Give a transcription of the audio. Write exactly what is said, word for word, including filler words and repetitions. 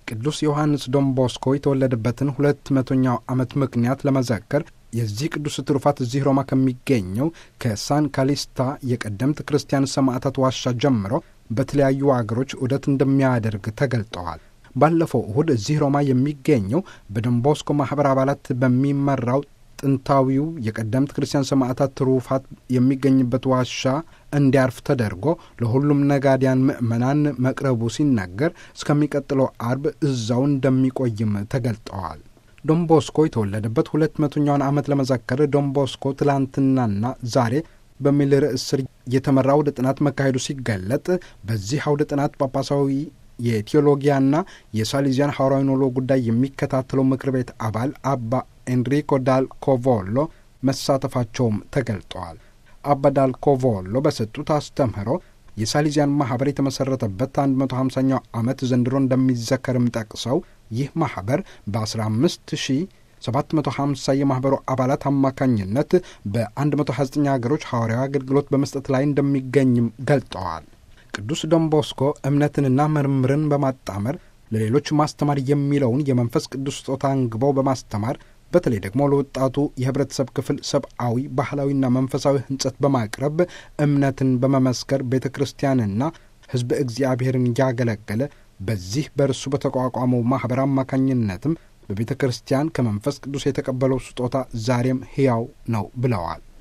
ቅዱስ ዮሐንስ ዶን ቦስኮ የተወለደበትን ሁለት መቶኛው ዓመት ምክንያት ለመዘከር የዚህ ቅዱስ ትሩፋት እዚህ ሮማ ከሚገኘው ከሳን ካሊስታ የቀደምት ክርስቲያን ሰማዕታት ዋሻ ጀምሮ በተለያዩ አገሮች ዑደት እንደሚያደርግ ተገልጠዋል። ባለፈው እሁድ እዚህ ሮማ የሚገኘው በዶን ቦስኮ ማኅበር አባላት በሚመራው ጥንታዊው የቀደምት ክርስቲያን ሰማዕታት ትሩፋት የሚገኝበት ዋሻ እንዲያርፍ ተደርጎ ለሁሉም ነጋዲያን ምእመናን መቅረቡ ሲነገር እስከሚቀጥለው አርብ እዛው እንደሚቆይም ተገልጠዋል። ዶን ቦስኮ የተወለደበት ሁለት መቶኛውን ዓመት ለመዘከር ዶን ቦስኮ ትላንትናና ዛሬ በሚል ርዕስ ስር የተመራ አውደ ጥናት መካሄዱ ሲገለጥ በዚህ አውደ ጥናት ጳጳሳዊ የቴዎሎጊያና የሳሊዚያን ሐዋርያዊ ኑሮ ጉዳይ የሚከታተለው ምክር ቤት አባል አባ ኤንሪኮ ዳል ኮቮሎ መሳተፋቸውም ተገልጠዋል። አባ ዳል ኮቮሎ በሰጡት አስተምህሮ የሳሊዚያን ማኅበር የተመሠረተበት አንድ መቶ ሃምሳኛው ዓመት ዘንድሮ እንደሚዘከርም ጠቅሰው ይህ ማኅበር በአስራ አምስት ሺህ ሰባት መቶ ሃምሳ የማኅበሩ አባላት አማካኝነት በአንድ መቶ ሃያ ዘጠኝ አገሮች ሐዋርያዊ አገልግሎት በመስጠት ላይ እንደሚገኝም ገልጠዋል። ቅዱስ ዶን ቦስኮ እምነትንና ምርምርን በማጣመር ለሌሎች ማስተማር የሚለውን የመንፈስ ቅዱስ ስጦታ አንግበው በማስተማር በተለይ ደግሞ ለወጣቱ የህብረተሰብ ክፍል ሰብአዊ፣ ባህላዊና መንፈሳዊ ህንጸት በማቅረብ እምነትን በመመስከር ቤተ ክርስቲያንና ሕዝብ እግዚአብሔርን ያገለገለ በዚህ በእርሱ በተቋቋመው ማኅበር አማካኝነትም በቤተ ክርስቲያን ከመንፈስ ቅዱስ የተቀበለው ስጦታ ዛሬም ሕያው ነው ብለዋል።